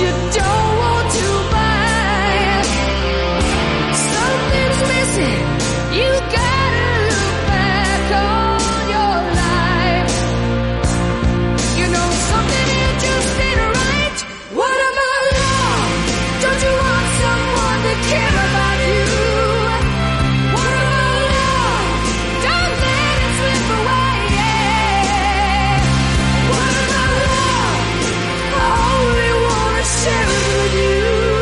you don't want to buy. Something's missing. You gotta look back on your life. You know something here just ain't right. What about love? Don't you want someone to care about you? What about love? Don't let it slip away. What about love? I only wanna share it with you.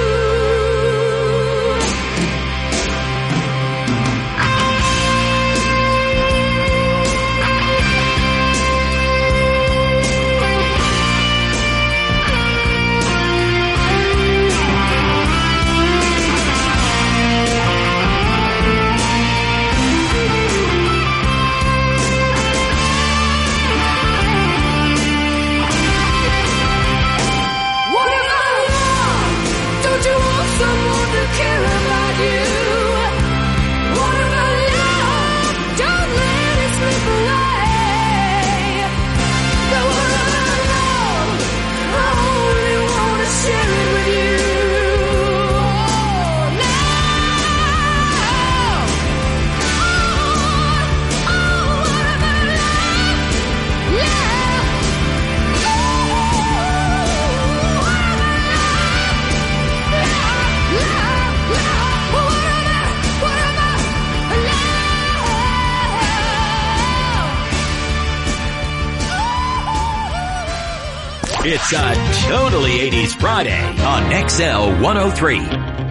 What about love? Don't you want someone to care about you? What about love? Don't let it slip away. But what about love? I only wanna share it with you. What about love? Love. It's a totally 80s Friday on XL 103.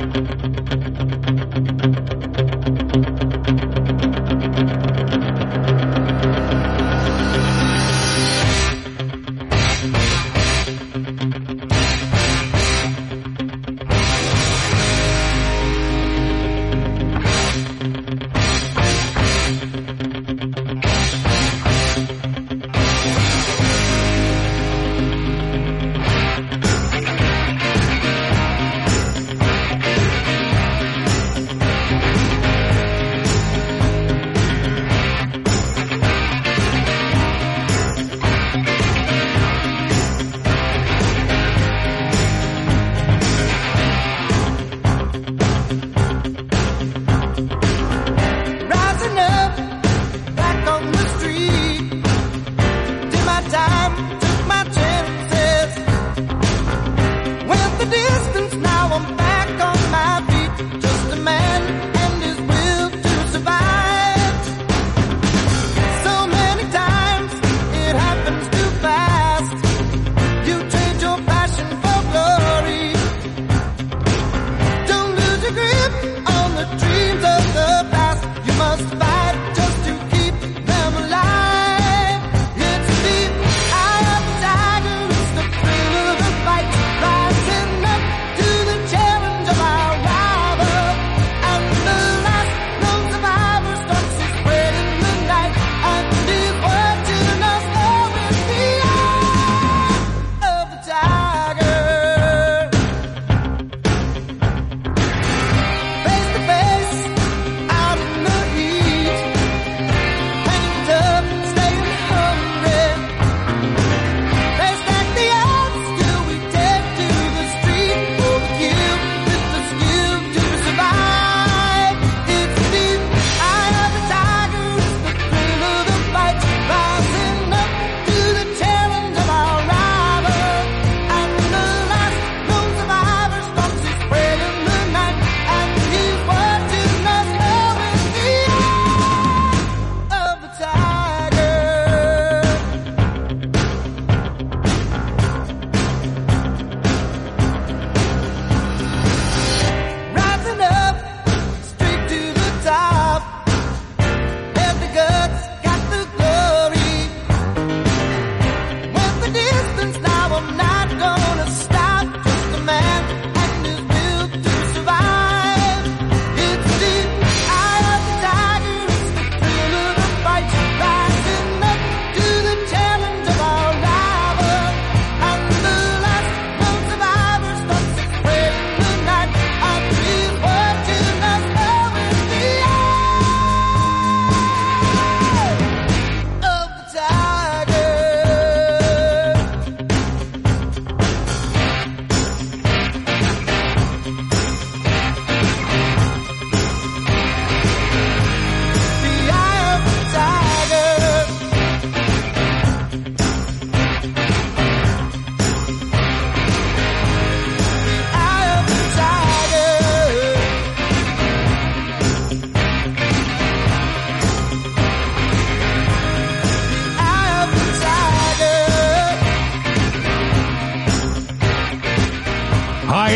Rising up, back on the street. Did my time, took my chances. Went the distance, now I'm back on my feet. Just a man and his will to survive. So many times it happens too fast. You trade your passion for glory. Don't lose your grip on the dreams of the past. You must fight just to keep them alive. It's the eye of the tiger, it's the thrill of the fight. Rising up to the challenge of our rival. And the last known survivor stalks his prey in the night. And he's watching us all with the eye of the tiger. Face to face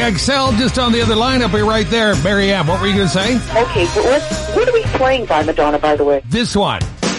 XL, just on the other line. I'll be right there. Mary Ann, what were you going to say? Okay, so what are we playing by Madonna, by the way? This one.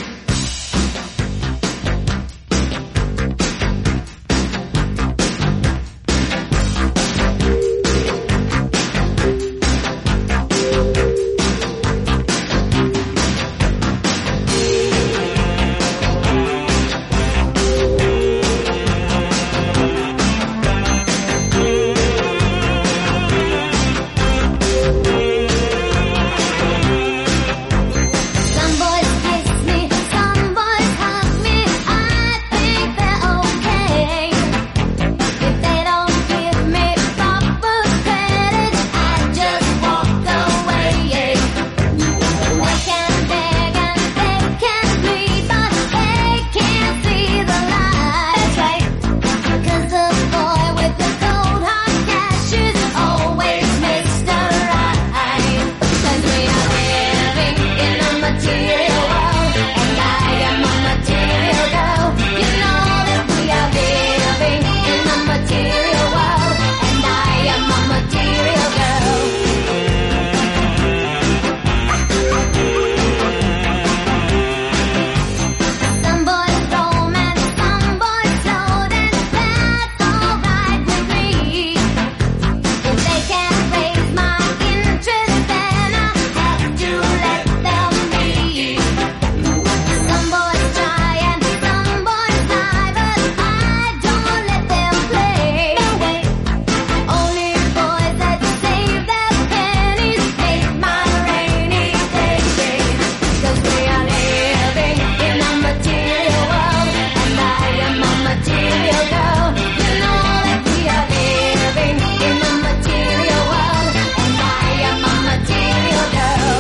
Some boys kiss me, some boys hug me. I think they're okay. If they don't give me proper credit, I just walk away. They can beg and they can plead, but they can't see the light. That's right, 'cause the boy with the cold hard cash is always Mr. Right. 'Cause we are living in a material world, and I am a material girl. You know that we are living in a material world, and I am a material girl. Some boys romance, some boys float, and that's alright with me. If they can't raise my interest, then I have to let them be. Some boys try and some boys lie, but I don't let them play. Only boys that save their pennies make my rainy day. 'Cause we are living in a material world, and I am a material girl. You know that we are living in a material world, and I am a material girl.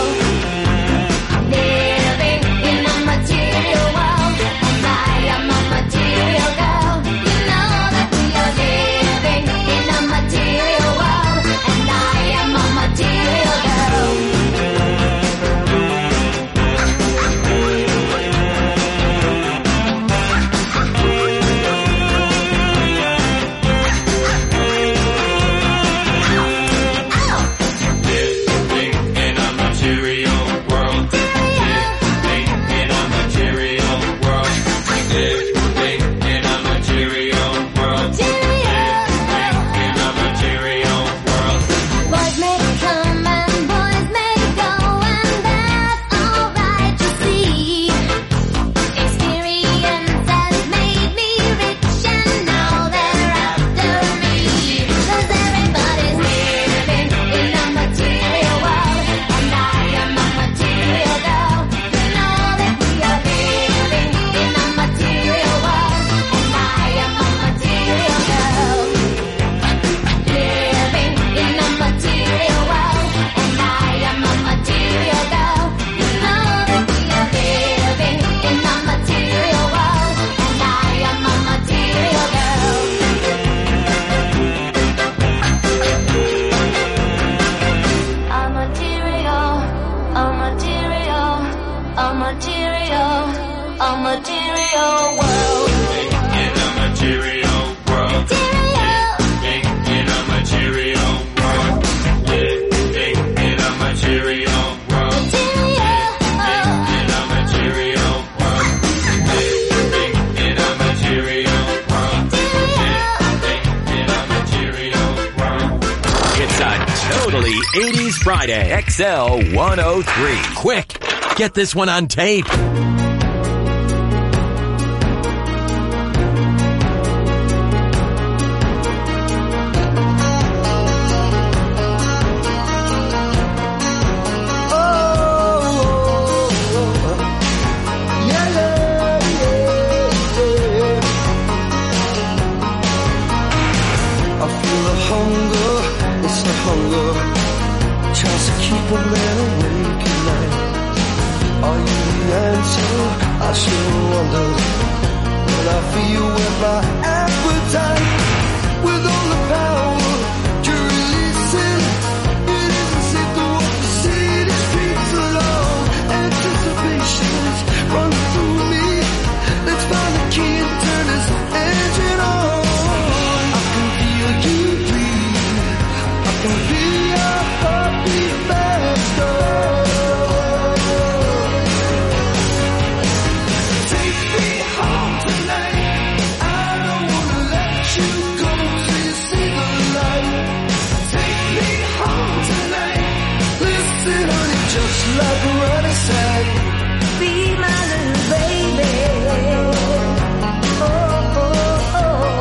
Living in a material world, and I am a material girl. You know that we are living in a material world, and I am a material girl. In a material world. Living in a material world. Living in a material world. Living in a material world. Boys may come and boys may go, and that's alright to see. Experience has made me rich, and now they're after me. 'Cause everybody's living in a material world, and I am a material girl. You know that we are living in a material world, and I am a material girl. Living in a material world, and I am a material girl. You know that we are living in a material world, and I am a material girl. A material, a material, a material, a material world. In a material world. Living in a material world. Living in a material world. In a material world. Living in a material world. Living in a material world. It's a totally 80s Friday. XL 103. Quick, get this one on tape. I feel the hunger, it's the hunger, tries to keep a man awake at night. Are you the answer? I sure wonder. When I feel you with my appetite, with all the power to release it, it isn't safe to walk the city streets alone. Anticipations run through me. Let's find the key and turn this engine on. I can feel you breathe just like what I say. Be my little baby. Oh, oh,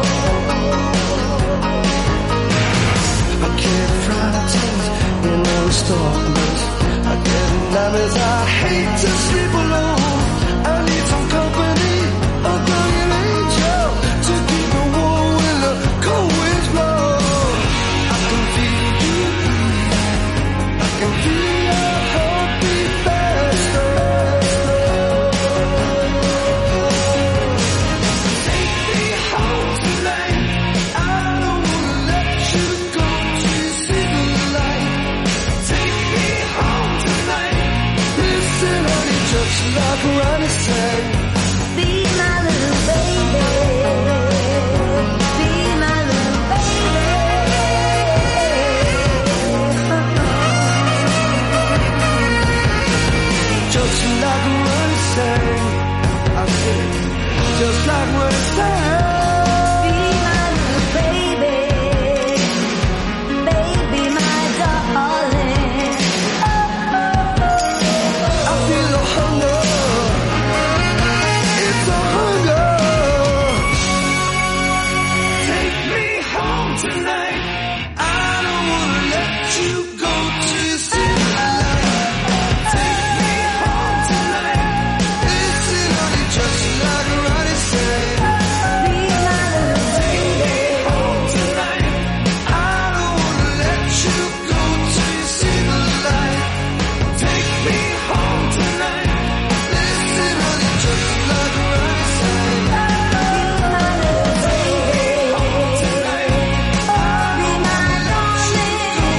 oh. I get frightened in the darkness. I get nervous. I hate to sleep alone. I need some company. A guardian angel to keep me warm when the cold winds blow. I can feel you breathe. I can feel your heartbeat faster. Take me home tonight. I don't wanna let you go till you see the light. Take me home tonight. Listen, honey, just like Ronnie said. Be my little baby. Be my little baby. Just like what I say. I said, just like what I say. Be my little baby. Baby, my darling. I feel the hunger. It's a hunger. Take me home tonight. I don't wanna let you go till you see the light. Take me home tonight. Listen, honey, just like Ronnie said. Be my little baby. Home tonight. I don't wanna let you go till you see the light. Take me home tonight. Listen, honey, just like Ronnie said. Be my little baby. Home tonight. Be my darling.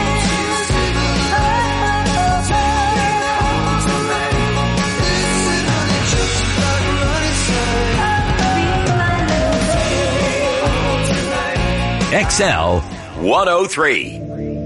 Home tonight. Listen, honey, just like Ronnie said. Be my little baby. Home tonight. XL 103.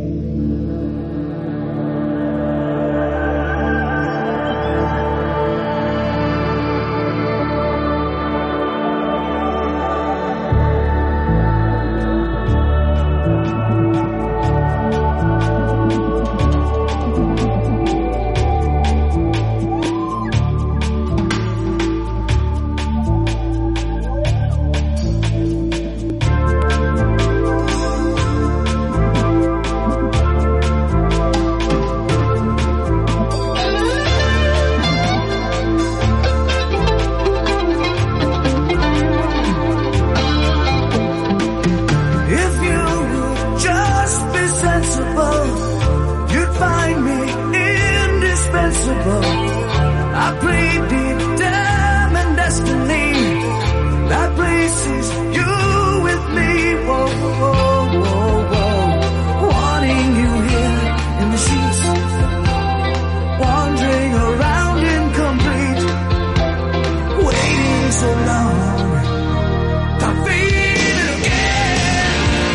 If you would just be sensible, you'd find me indispensable. I played deep time and destiny. That place is you with me. Whoa, whoa, whoa, whoa. Wanting you here in the sheets, wandering around incomplete, waiting so long to feel again.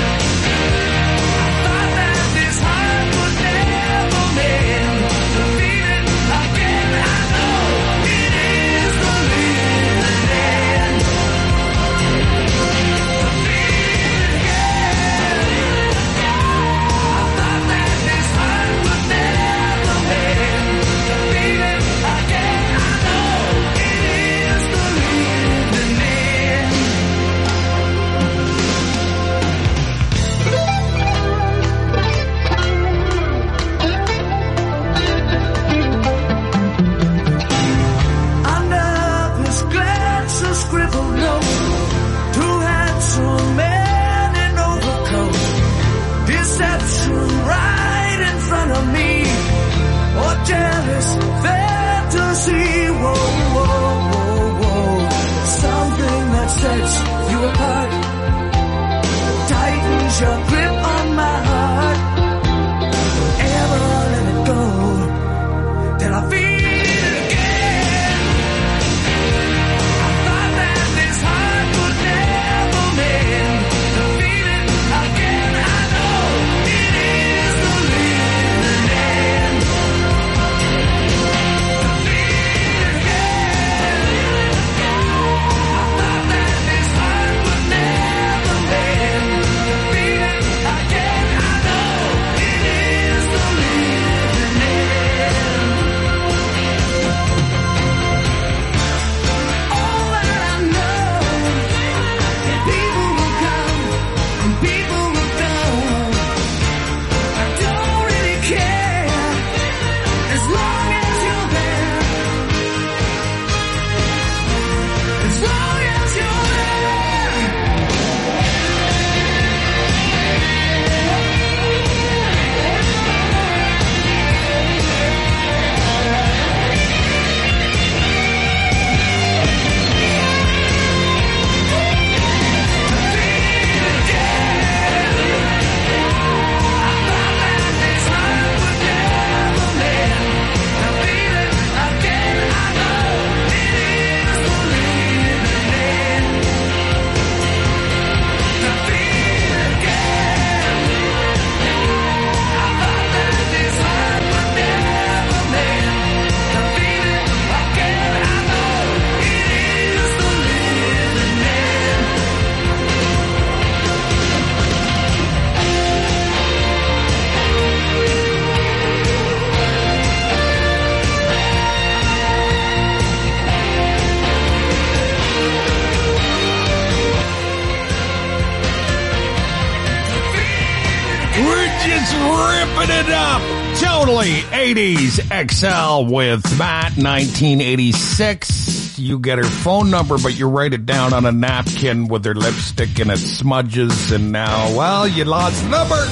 I thought that this heart would never mend. To feel it again, I know it is the living end. To feel it again. Warming it up. Totally 80s XL with Matt, 1986. You get her phone number, but you write it down on a napkin with her lipstick and it smudges. And now, well, you lost the number.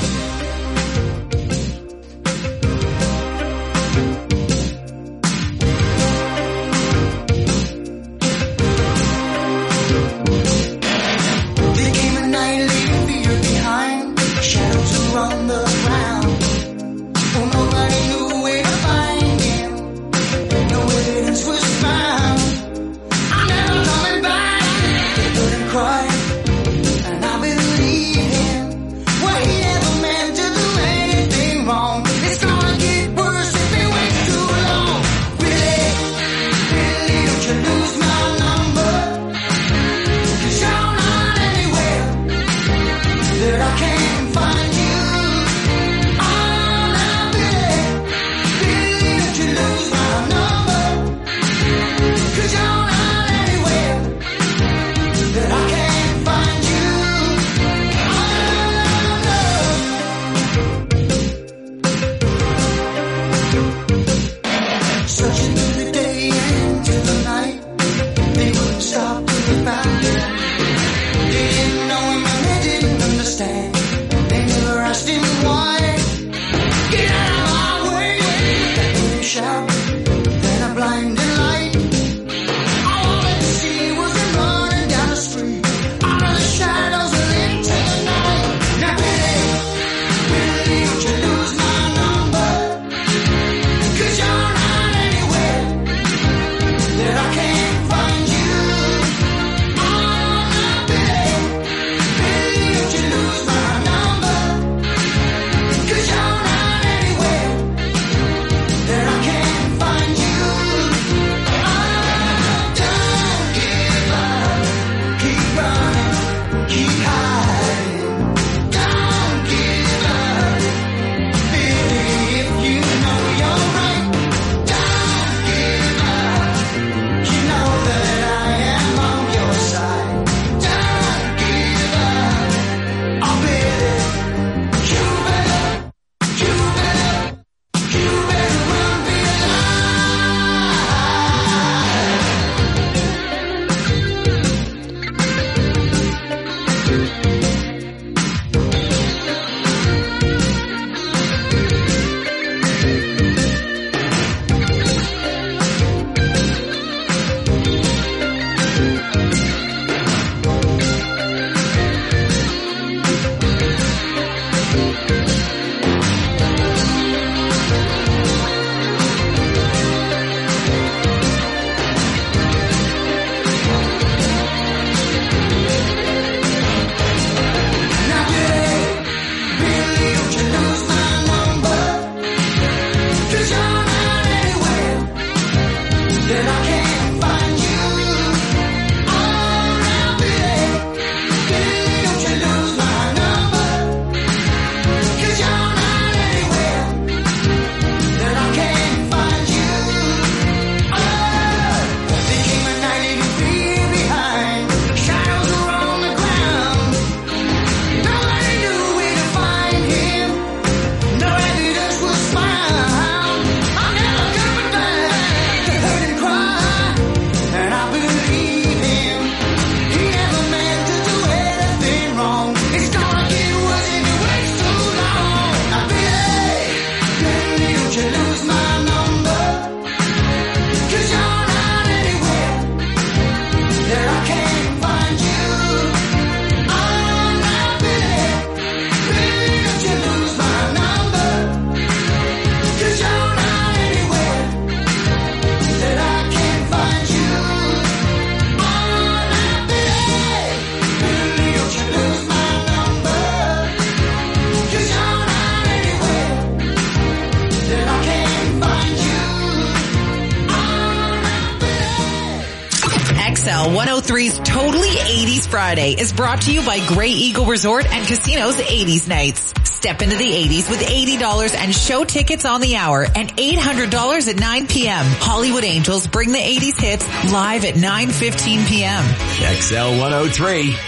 XL 103's Totally 80s Friday is brought to you by Grey Eagle Resort and Casino's 80s Nights. Step into the 80s with $80 and show tickets on the hour and $800 at 9 p.m. Hollywood Angels bring the 80s hits live at 9:15 p.m. XL 103.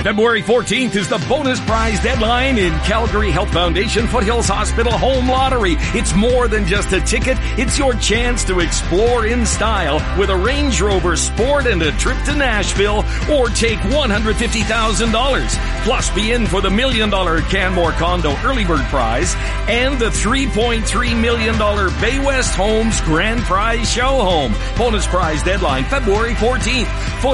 February 14th is the bonus prize deadline in Calgary Health Foundation Foothills Hospital Home Lottery. It's more than just a ticket. It's your chance to explore in style with a Range Rover Sport and a trip to Nashville, or take $150,000. Plus be in for the $1 million Canmore Condo Early Bird Prize and the $3.3 million Bay West Homes Grand Prize Show Home. Bonus prize deadline February 14th.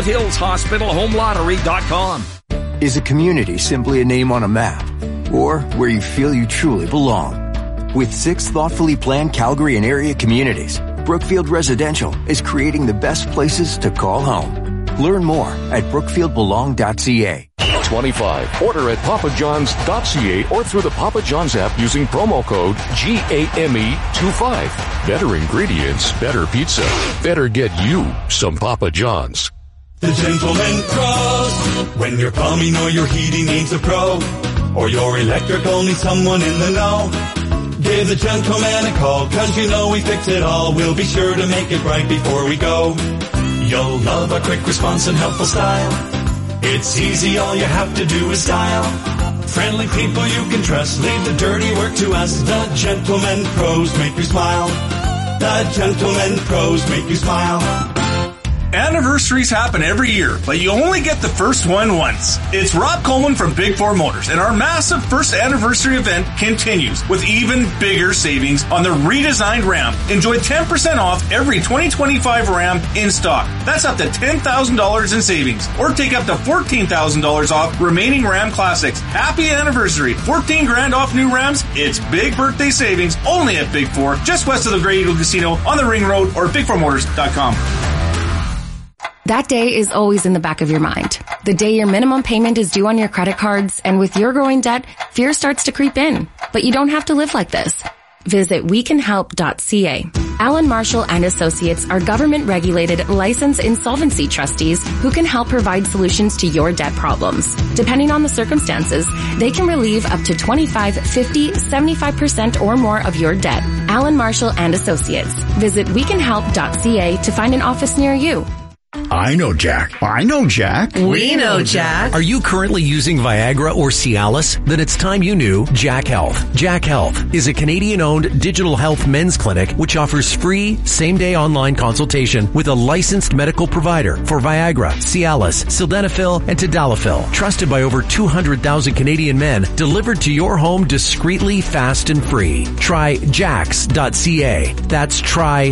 FoothillsHospitalHomeLottery.com. Is a community simply a name on a map, or where you feel you truly belong? With 6 thoughtfully planned Calgary and area communities, Brookfield Residential is creating the best places to call home. Learn more at brookfieldbelong.ca. 25. Order at papajohns.ca or through the Papa John's app using promo code GAME25. Better ingredients, better pizza. Better get you some Papa John's. The Gentleman Pros. When your plumbing or your heating needs a pro, or your electrical needs someone in the know, give the Gentleman a call, 'cause you know we fix it all. We'll be sure to make it right before we go. You'll love a quick response and helpful style. It's easy, all you have to do is dial. Friendly people you can trust, leave the dirty work to us. The Gentleman Pros make you smile. The Gentleman Pros make you smile. Anniversaries happen every year, but you only get the first one once. It's Rob Coleman from Big Four Motors, and our massive first anniversary event continues with even bigger savings on the redesigned Ram. Enjoy 10% off every 2025 Ram in stock. That's up to $10,000 in savings, or take up to $14,000 off remaining Ram Classics. Happy anniversary. 14 grand off new Rams. It's big birthday savings only at Big Four, just west of the Grey Eagle Casino on the Ring Road or bigfourmotors.com. That day is always in the back of your mind. The day your minimum payment is due on your credit cards, and with your growing debt, fear starts to creep in. But you don't have to live like this. Visit wecanhelp.ca. Alan Marshall and Associates are government-regulated, licensed insolvency trustees who can help provide solutions to your debt problems. Depending on the circumstances, they can relieve up to 25, 50, 75% or more of your debt. Alan Marshall and Associates. Visit wecanhelp.ca to find an office near you. I know Jack. I know Jack. We know Jack. Are you currently using Viagra or Cialis? Then it's time you knew Jack Health. Jack Health is a Canadian-owned digital health men's clinic which offers free same-day online consultation with a licensed medical provider for Viagra, Cialis, Sildenafil, and Tadalafil. Trusted by over 200,000 Canadian men, delivered to your home discreetly, fast, and free. Try jax.ca. That's try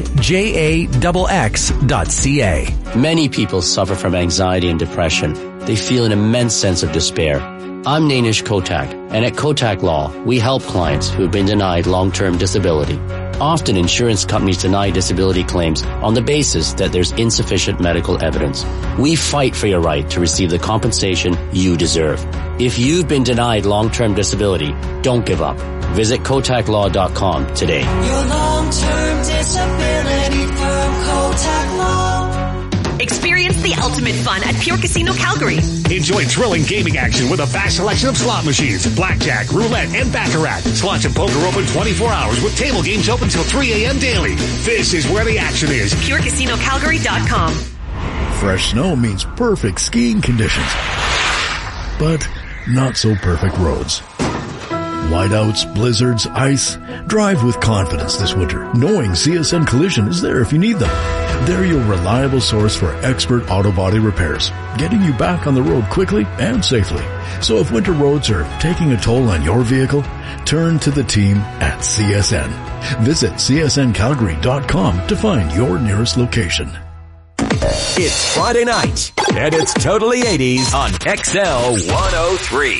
JAXX.ca. Many people suffer from anxiety and depression. They feel an immense sense of despair. I'm Nainish Kotak, and at Kotak Law, we help clients who have been denied long-term disability. Often insurance companies deny disability claims on the basis that there's insufficient medical evidence. We fight for your right to receive the compensation you deserve. If you've been denied long-term disability, don't give up. Visit KotakLaw.com today. Your long-term disability from Kotak Law. Experience the ultimate fun at Pure Casino Calgary. Enjoy thrilling gaming action with a vast selection of slot machines, blackjack, roulette, and baccarat. Slots and poker open 24 hours with table games open till 3 a.m. daily. This is where the action is. PureCasinoCalgary.com. Fresh snow means perfect skiing conditions, but not so perfect roads. Whiteouts, blizzards, ice. Drive with confidence this winter, knowing CSN Collision is there if you need them. They're your reliable source for expert auto body repairs, getting you back on the road quickly and safely. So if winter roads are taking a toll on your vehicle, turn to the team at CSN. Visit csncalgary.com to find your nearest location. It's Friday night, and it's totally 80s on XL 103.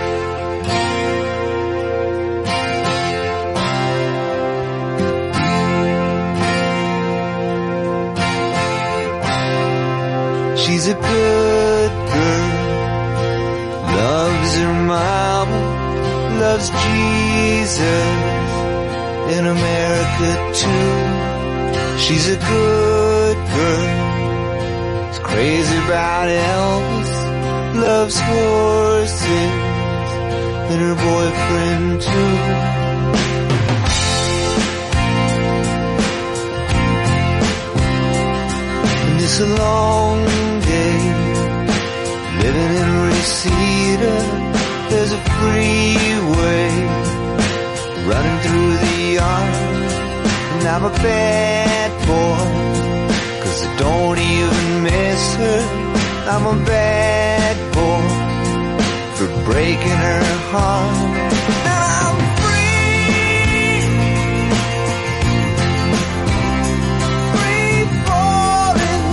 She's a good girl, loves her mama, loves Jesus, in America too. She's a good girl, is crazy about Elvis, loves horses, and her boyfriend too. It's a long day, living in two-seater. There's a freeway running through the yard, and I'm a bad boy, 'cause I don't even miss her. I'm a bad boy for breaking her heart. Now I'm free, free falling.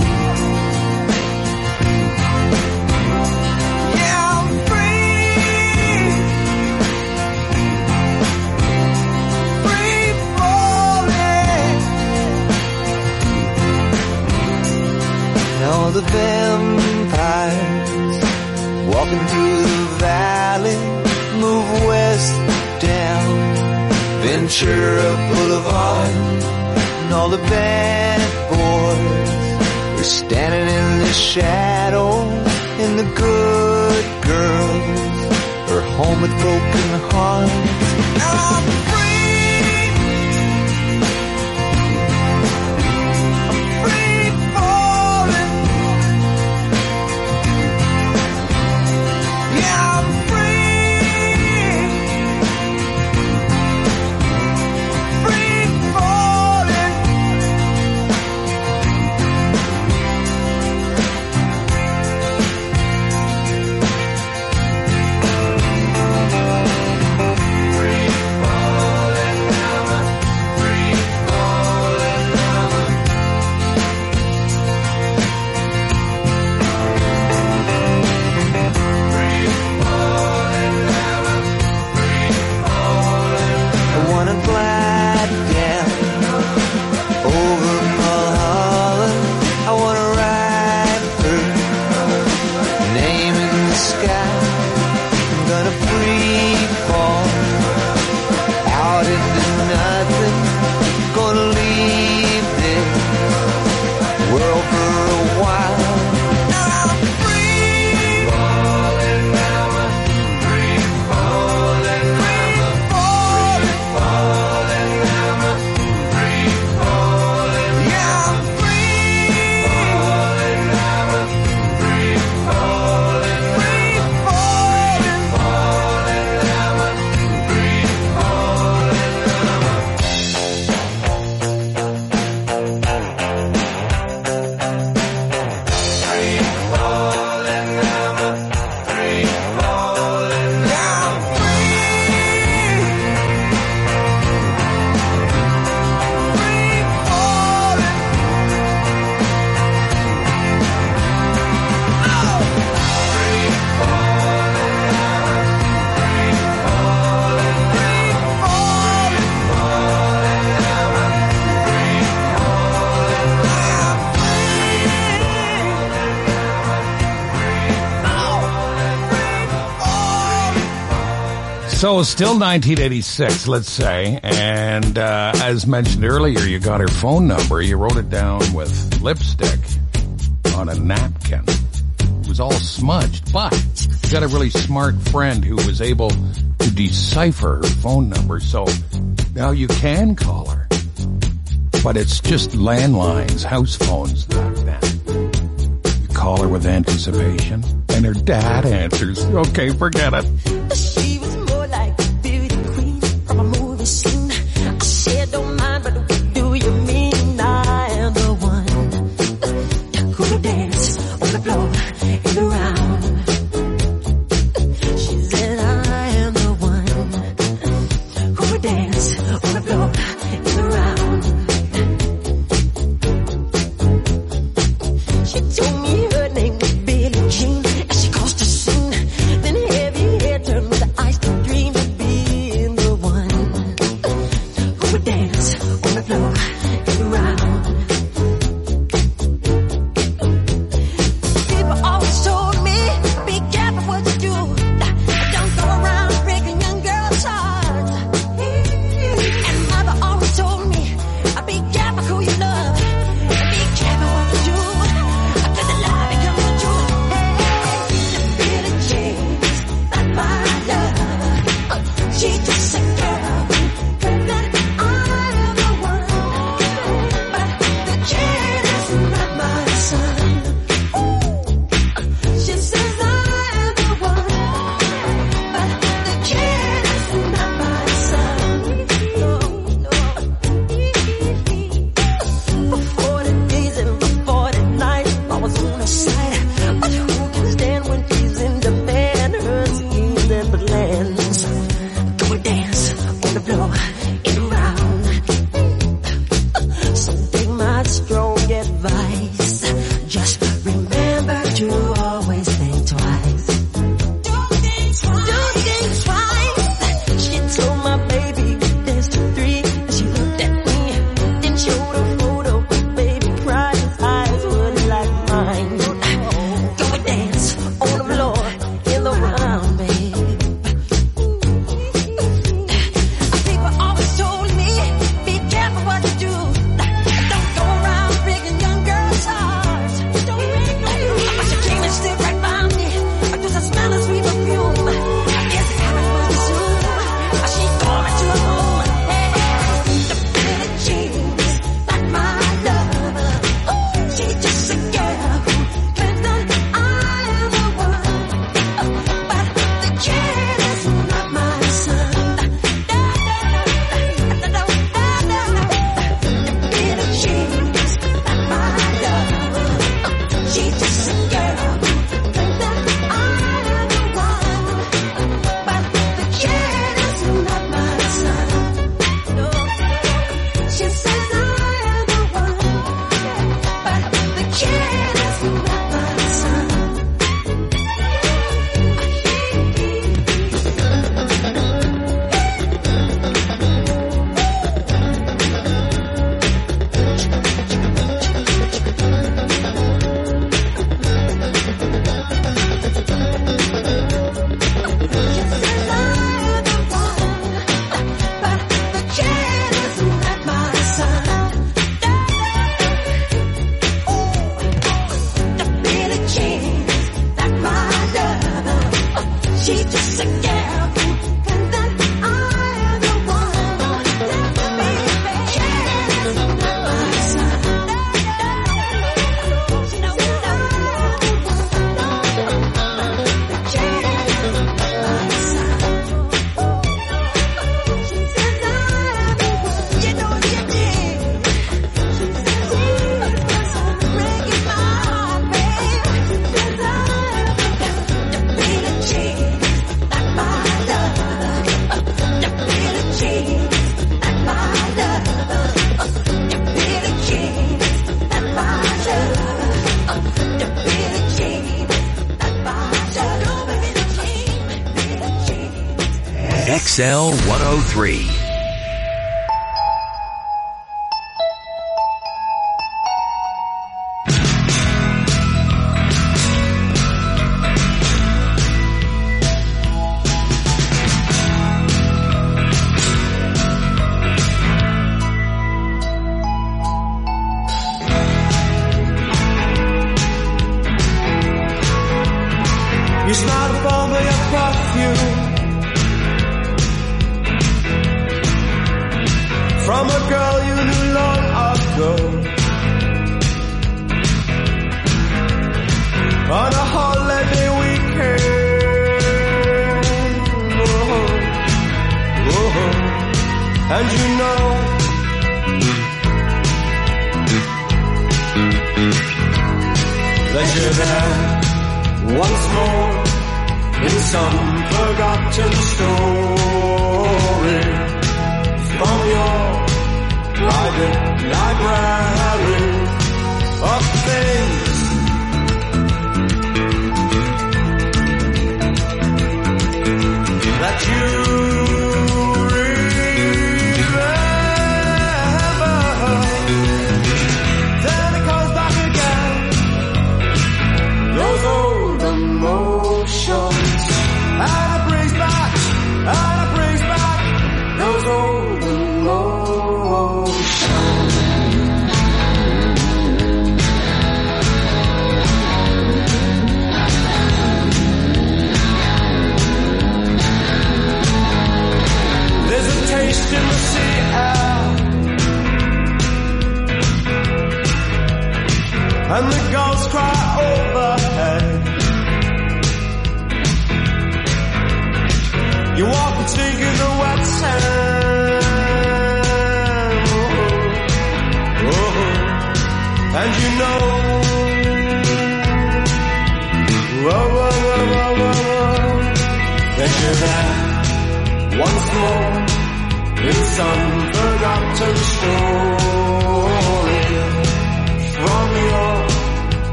Yeah, I'm free, free falling. All the vampires walking through the valley move west down Ventura Boulevard, and all the bad boys are standing in the shadow, and the good girls are home with broken hearts. Now I'm free, I'm free falling. Yeah, I'm free, free falling. Free falling, I'm a free falling, I'm a free falling, I'm a free falling. I wanna glide down over Mulholland. I wanna ride her name in the sky. I'm gonna free fall out into nothing. Gonna leave this world for a while. I'm free falling, I'm a free falling, I'm a free falling, I'm a free falling. Yeah, I'm free falling, I'm a free falling, free falling, falling, I'm a free falling, I'm a free falling, I'm a free falling, yeah, I'm free, free falling. So still 1986, let's say, and as mentioned earlier, you got her phone number. You wrote it down with lipstick on a napkin. It was all smudged, but you got a really smart friend who was able to decipher her phone number, so now you can call her. But it's just landlines, house phones back then. You call her with anticipation, and her dad answers. Okay, forget it. She was more like a beauty queen from a movie scene. I said, don't mind, but what do you mean? I am the one who will dance on the floor and around. She said, I am the one who will dance on the floor and around. She told me her name was Billie Jean, and she caused a scene. Then heavy hair turned with the ice advice. Just remember to always think twice. Do things twice. She told my baby dance to 3, and she looked at me, then showed a photo. Baby cried, his eyes were like mine. Go and dance on the floor in the round, babe. People always told me, be careful what you do. Don't go around breaking young girls' hearts. But she came and stood right by me. I just smell a sweet perfume. I guess it happened pretty soon. She called me to her home. Hey, the Billie Jean's like my lover. She's just a girl who claims that I am the one. But the kid is not my son. The Billie Jean's like my lover. She's just a girl who claims that I am the one. But the kid is not my son. No, she says I am the one. But the kid is not my son. She's just a girl who claims that I am the one. The kid is not my son. She knows that I am the one. The kid is not my son. She says I am the one. You know you did. She says breaking my heart, babe. She says I am the Billie Jean. XL 103. You smiled upon me a perfume from a girl you knew long ago. On a holiday weekend, and you know that you're there once more in some forgotten story from your private library of things that you remember. Then it comes back again, those old emotions, and it brings back those old emotions. There's a taste in the sea air, and the gulls cry overhead. You walk and sink in the wet sand, and you know that you're there once more in some forgotten story from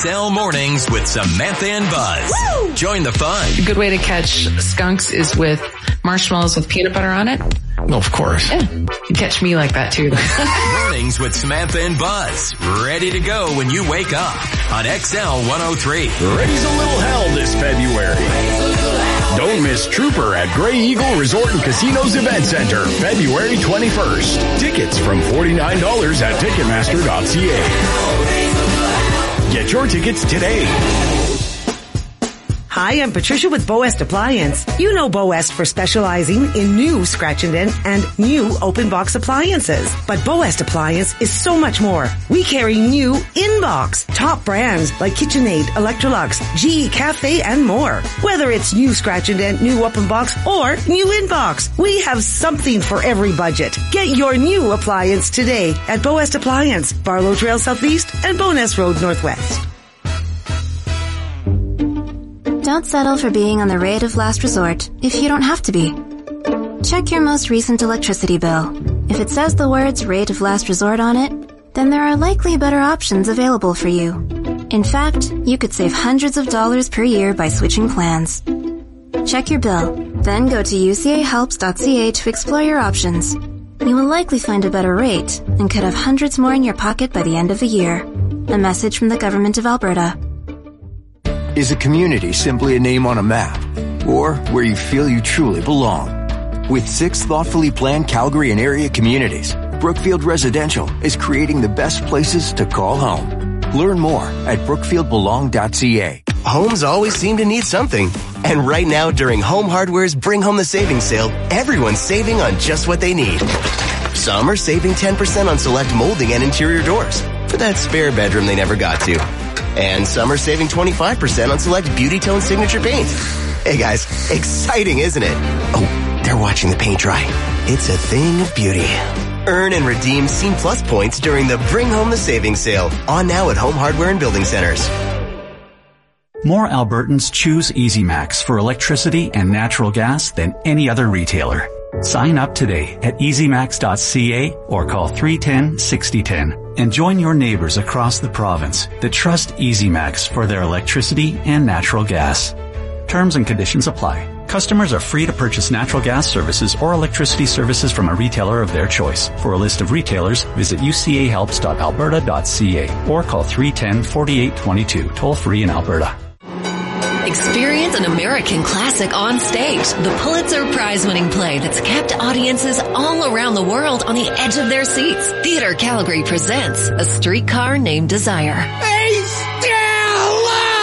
XL Mornings with Samantha and Buzz. Woo! Join the fun. A good way to catch skunks is with marshmallows with peanut butter on it. Well, of course. Yeah. You catch me like that too. Mornings with Samantha and Buzz. Ready to go when you wake up on XL 103. Raise a little hell this February. Don't miss Trooper at Grey Eagle Resort and Casinos Event Center, February 21st. Tickets from $49 at Ticketmaster.ca. Get your tickets today. Hi, I'm Patricia with Bow West Appliance. You know Bow West for specializing in new scratch and dent and new open box appliances. But Bow West Appliance is so much more. We carry new in-box, top brands like KitchenAid, Electrolux, GE Cafe, and more. Whether it's new scratch and dent, new open box, or new in-box, we have something for every budget. Get your new appliance today at Bow West Appliance, Barlow Trail Southeast and Bowness Road Northwest. Don't settle for being on the rate of last resort if you don't have to be. Check your most recent electricity bill. If it says the words rate of last resort on it, then there are likely better options available for you. In fact, you could save hundreds of dollars per year by switching plans. Check your bill, then go to ucahelps.ca to explore your options. You will likely find a better rate and could have hundreds more in your pocket by the end of the year. A message from the Government of Alberta. Is a community simply a name on a map? Or where you feel you truly belong? With 6 thoughtfully planned Calgary and area communities, Brookfield Residential is creating the best places to call home. Learn more at brookfieldbelong.ca. Homes always seem to need something. And right now during Home Hardware's Bring Home the Savings sale, everyone's saving on just what they need. Some are saving 10% on select molding and interior doors for that spare bedroom they never got to. And some are saving 25% on select Beauty Tone Signature paint. Hey guys, exciting, isn't it? Oh, they're watching the paint dry. It's a thing of beauty. Earn and redeem Scene Plus points during the Bring Home the Savings sale. On now at Home Hardware and Building Centers. More Albertans choose EasyMax for electricity and natural gas than any other retailer. Sign up today at easymax.ca or call 310-6010 and join your neighbors across the province that trust EasyMax for their electricity and natural gas. Terms and conditions apply. Customers are free to purchase natural gas services or electricity services from a retailer of their choice. For a list of retailers, visit ucahelps.alberta.ca or call 310-4822, toll free in Alberta. Experience an American classic on stage. The Pulitzer Prize-winning play that's kept audiences all around the world on the edge of their seats. Theatre Calgary presents A Streetcar Named Desire. Hey, Stella!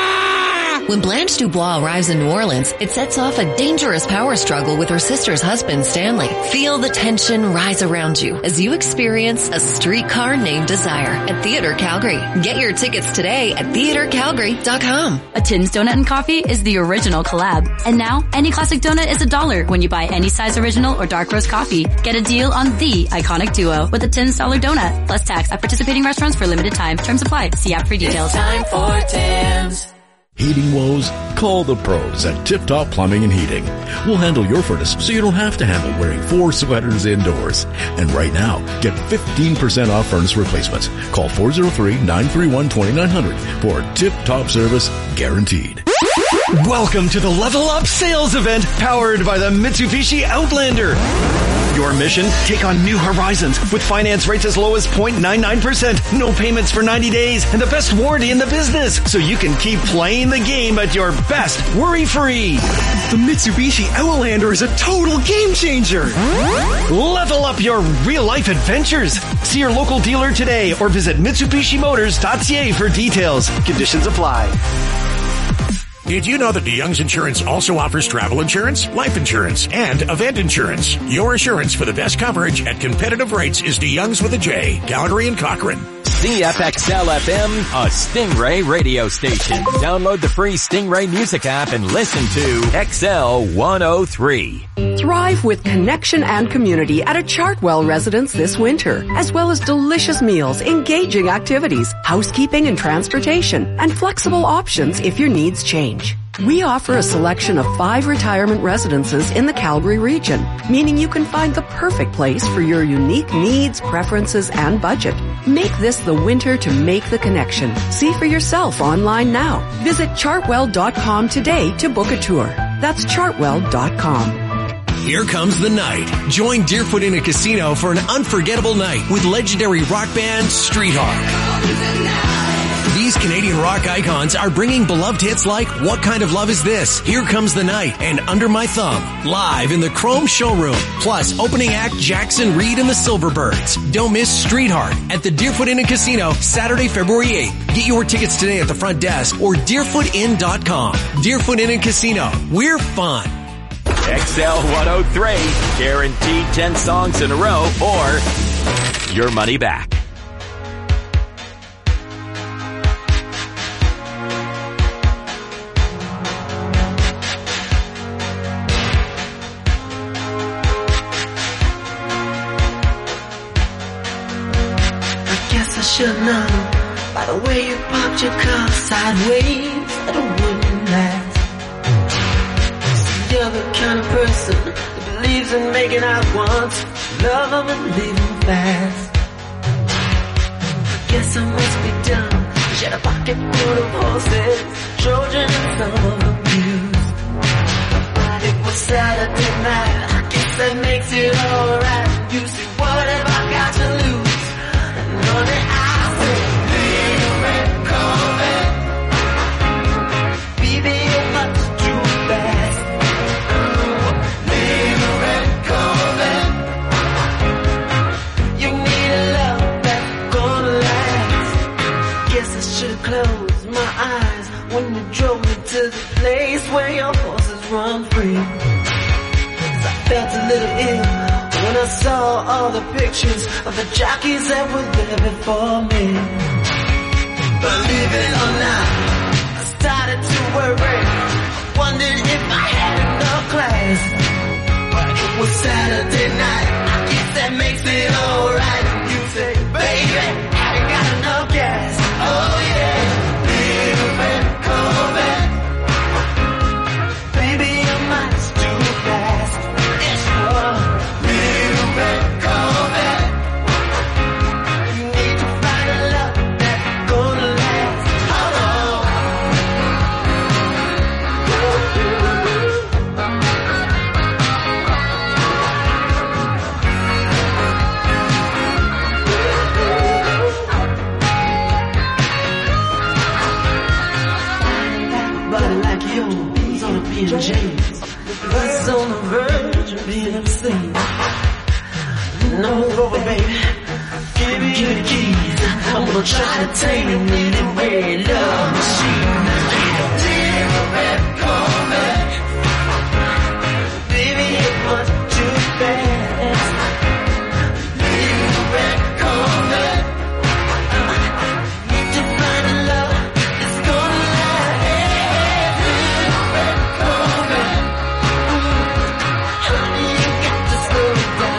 When Blanche Dubois arrives in New Orleans, it sets off a dangerous power struggle with her sister's husband, Stanley. Feel the tension rise around you as you experience A Streetcar Named Desire at Theatre Calgary. Get your tickets today at theatrecalgary.com. A Tim's Donut and Coffee is the original collab. And now, any classic donut is $1 when you buy any size original or dark roast coffee. Get a deal on the iconic duo with a Tim's $1 donut, plus tax at participating restaurants for limited time. Terms apply. See app for details. It's time for Tim's. Heating woes? Call the pros at Tip Top Plumbing and Heating. We'll handle your furnace so you don't have to handle wearing 4 sweaters indoors. And right now, get 15% off furnace replacements. Call 403-931-2900 for Tip Top service guaranteed. Welcome to the Level Up Sales Event powered by the Mitsubishi Outlander. Your mission? Take on new horizons with finance rates as low as 0.99%, no payments for 90 days, and the best warranty in the business, so you can keep playing the game at your best, worry-free. The Mitsubishi Outlander is a total game changer. Level up your real-life adventures. See your local dealer today or visit MitsubishiMotors.ca for details. Conditions apply. Did you know that DeYoung's Insurance also offers travel insurance, life insurance, and event insurance? Your assurance for the best coverage at competitive rates is DeYoung's with a J, Calgary and Cochrane. CFXL FM, a Stingray radio station. Download the free Stingray music app and listen to XL 103. Thrive with connection and community at a Chartwell residence this winter, as well as delicious meals, engaging activities, housekeeping and transportation, and flexible options if your needs change. We offer a selection of 5 retirement residences in the Calgary region, meaning you can find the perfect place for your unique needs, preferences, and budget. Make this the winter to make the connection. See for yourself online now. Visit chartwell.com today to book a tour. That's chartwell.com. Here comes the night. Join Deerfoot Inn & Casino for an unforgettable night with legendary rock band Streetheart. These Canadian rock icons are bringing beloved hits like What Kind of Love Is This?, Here Comes the Night, and Under My Thumb, live in the Chrome Showroom. Plus, opening act Jackson Reed and the Silverbirds. Don't miss Streetheart at the Deerfoot Inn & Casino, Saturday, February 8th. Get your tickets today at the front desk or deerfootin.com. Deerfoot Inn & Casino. We're fun. XL 103, guaranteed 10 songs in a row or your money back. I should know by the way you popped your cup sideways that it wouldn't last. See, you're the kind of person that believes in making out once, love them and leave them fast. I guess I must be dumb. She had a pocket full of horses, Trojan and some of the blues. But it was Saturday night, I guess that makes it alright. You see, what have I got to lose? Honey, I said, little red Corvette. Baby, you're much too fast. Little red Corvette. You need a love that's gonna last. Guess I should've closed my eyes when you drove me to the place where your horses run free. 'Cause I felt a little ill when I saw all the pictures of the jockeys that were there before me. Believe it or not, I started to worry. I wondered if I had enough class. But it was Saturday night, I guess that makes it alright. You say, baby, have you got enough gas? Oh yeah, little red Corvette. Baby, you're much too fast. It's sure. Red Corvette. You need to find a love that's gonna last. Hold on. Body like yours on a P&J's. It's on the verge of being obscene. No over, baby. Give me the keys. I'm gonna try to tame you in a red love machine. Little red Corvette. Baby, it was too fast. Little red Corvette. Need to find a love that's gonna last. Little red Corvette. Honey, you got to slow down.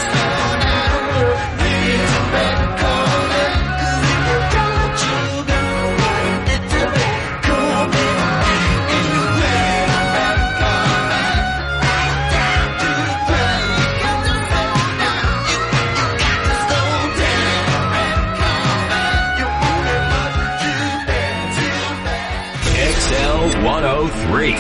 XL 103.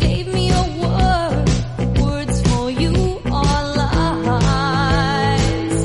Words for you are lies.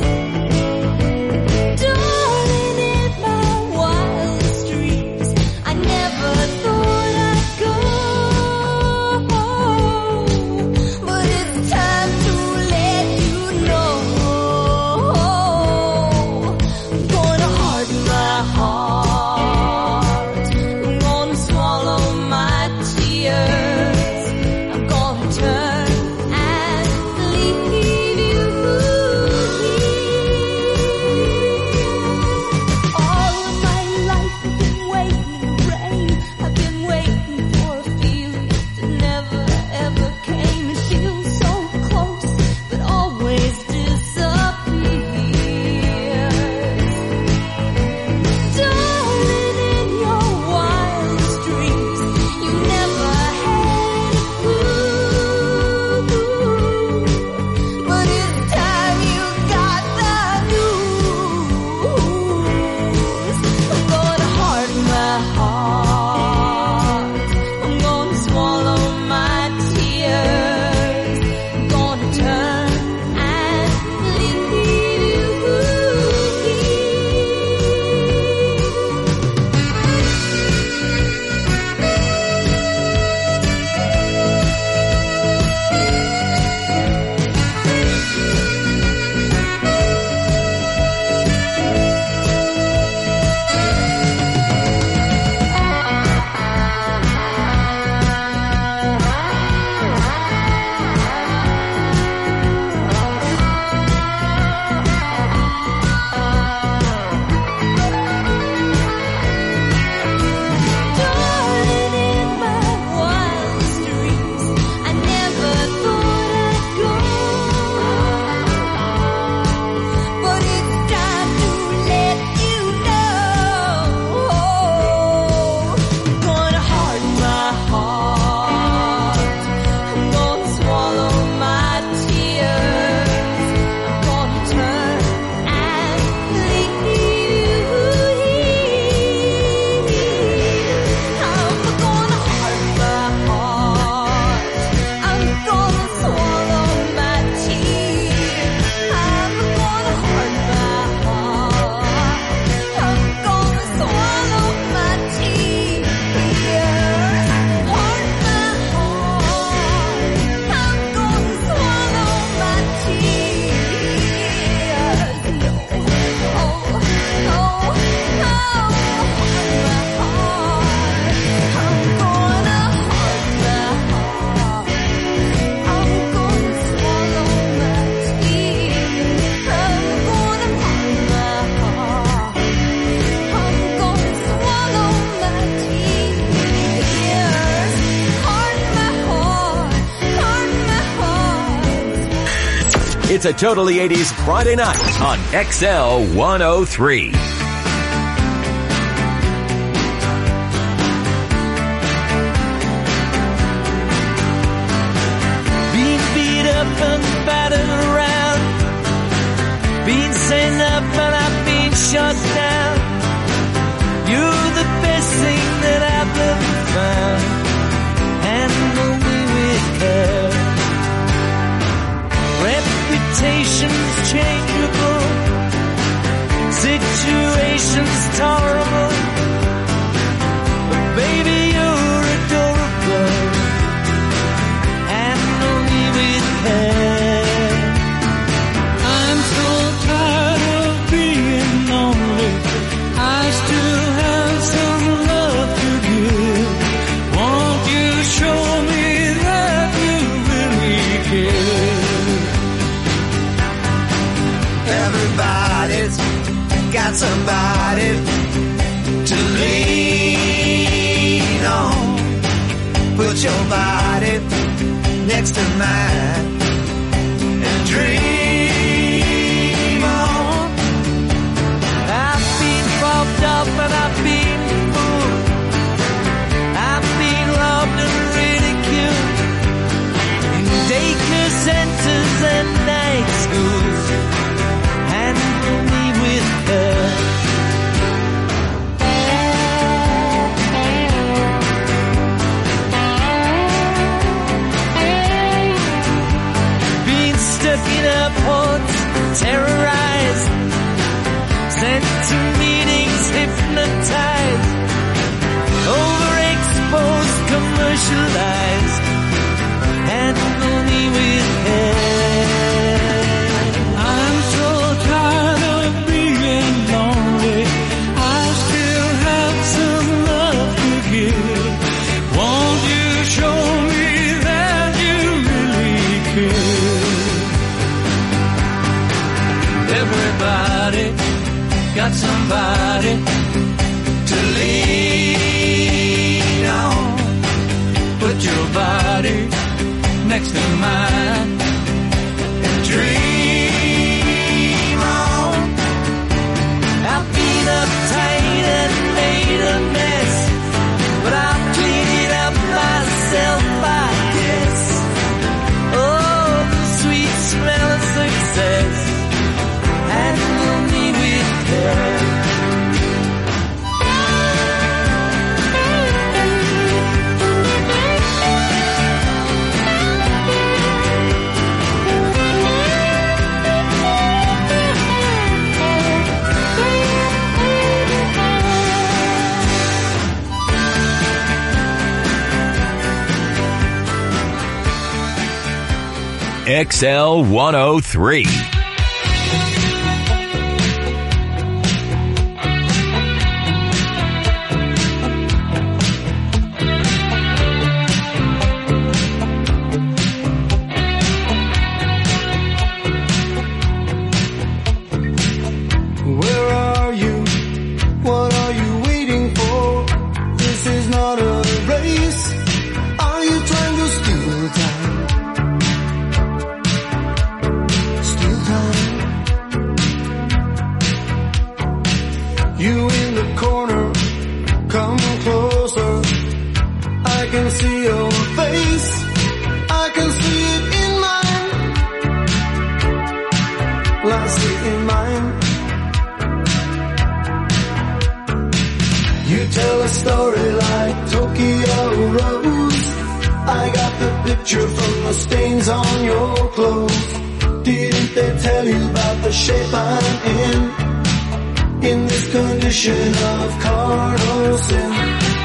It's a totally 80s Friday night on XL 103. And battered around, been sent up and I've been shot down. You're the best thing that I've ever found. Handle me with care. Reputation's changeable, situation's tolerable, but baby you're adorable. Handle me with care. I'm so tired of being lonely. I still have some love to give. Won't you show me that you really care? Everybody's got somebody to lean on. Put your body next to mine and dream on. I've been bumped up and I've been fooled. I've been loved and ridiculed in daycare centers and night schools. Handle me with care. Stuck in airports, terrorized, sent to meetings, hypnotized, overexposed, commercialized. Handle me with care. I'm so tired of being lonely. I still have some love to give. Won't you show me that you really care? Everybody got somebody to lean on. Put your body next to mine and dream on. I've been uptight and made a mess, but I'll clean it up myself, I guess. Oh, the sweet smell of success. Handle me with care. XL 103. Of carnal sin.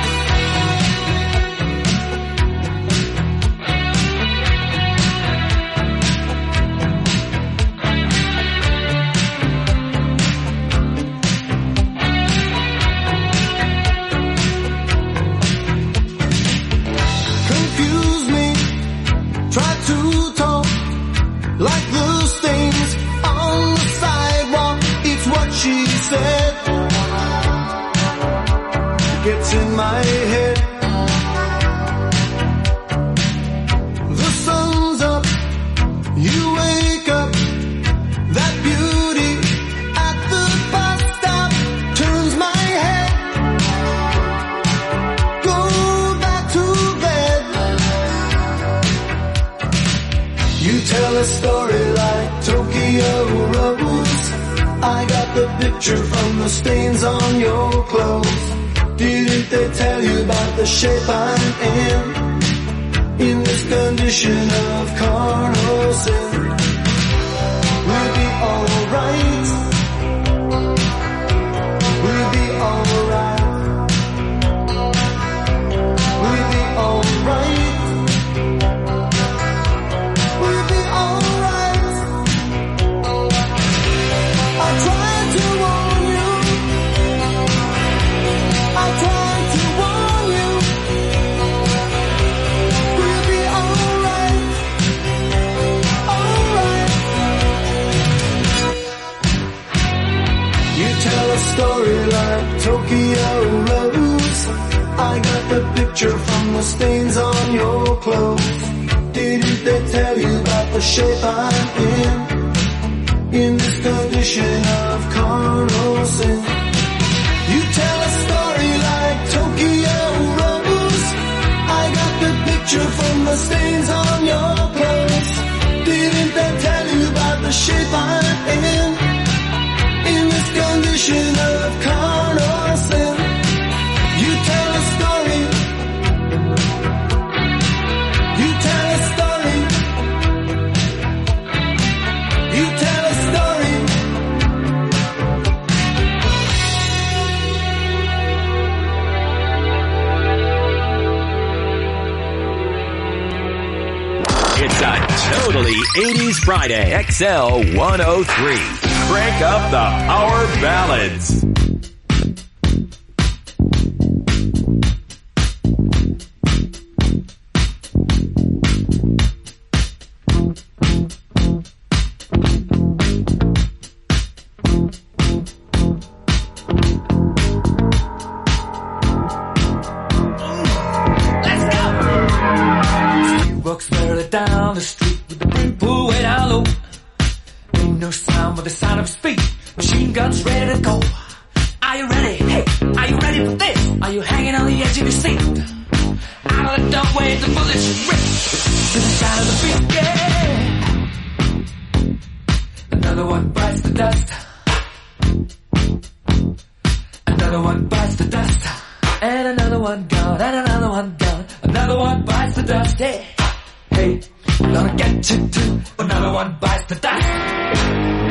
Confuse me, try to talk like the stains on the sidewalk. It's what she said. Gets in my head. The sun's up, you wake up, a story like Tokyo Rose. I got the picture from the stains on your clothes. Didn't they tell you about the shape I'm in this condition of carnal sin? We'll be alright. We'll be alright. We'll be alright. We'll be alright. I tried to warn you. I tried to warn you. We'll be alright. Alright. You tell a story like Tokyo Rose. I got the picture from the stains on your clothes. Didn't they tell you about the shape I'm in this condition of carnal sin? You tell a story like Tokyo Rose. I got the picture from the stains on your clothes. Didn't they tell you about the shape I'm in this condition of carnal sin? You tell a story. You tell a story. You tell a story. It's a totally 80s Friday. XL 103. Crank up the Power Ballads. Walks barely down the street with the brim pulled way down low. Ain't no sound but the sound of speed. Machine guns ready to go. Are you ready? Hey, are you ready for this? Are you hanging on the edge of your seat? Out of the doorway, the bullets rip to the sound of the beat. Yeah. Another one bites the dust. Another one bites the dust. And another one gone. And another one gone. Another one bites the dust. Yeah. Hey, gonna get you too. Another one bites the dust.